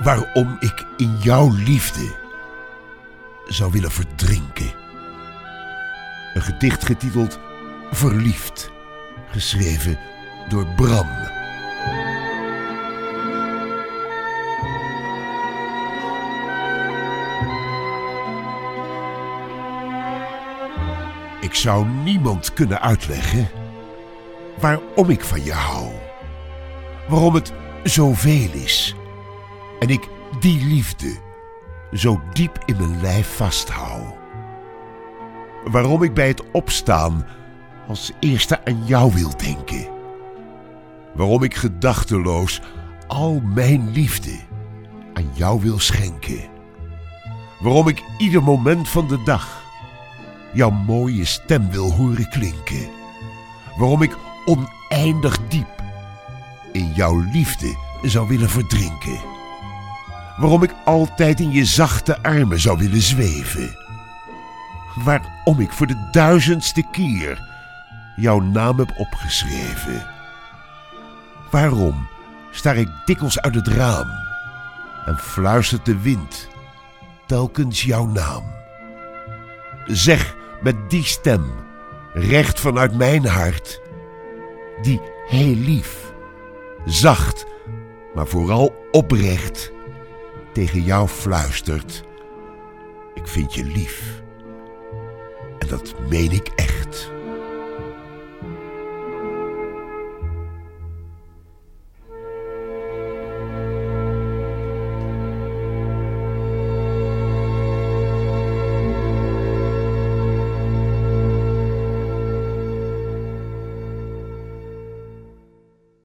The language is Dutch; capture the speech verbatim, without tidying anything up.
waarom ik in jouw liefde zou willen verdrinken. Een gedicht getiteld Verliefd, geschreven door Bram. Ik zou niemand kunnen uitleggen waarom ik van je hou. Waarom het zoveel is en ik die liefde zo diep in mijn lijf vasthoud. Waarom ik bij het opstaan als eerste aan jou wil denken. Waarom ik gedachteloos al mijn liefde aan jou wil schenken. Waarom ik ieder moment van de dag jouw mooie stem wil horen klinken. Waarom ik oneindig diep in jouw liefde zou willen verdrinken. Waarom ik altijd in je zachte armen zou willen zweven. Waarom ik voor de duizendste keer jouw naam heb opgeschreven. Waarom staar ik dikwijls uit het raam en fluistert de wind telkens jouw naam. Zeg met die stem, recht vanuit mijn hart, die heel lief, zacht, maar vooral oprecht tegen jou fluistert: ik vind je lief. En dat meen ik echt.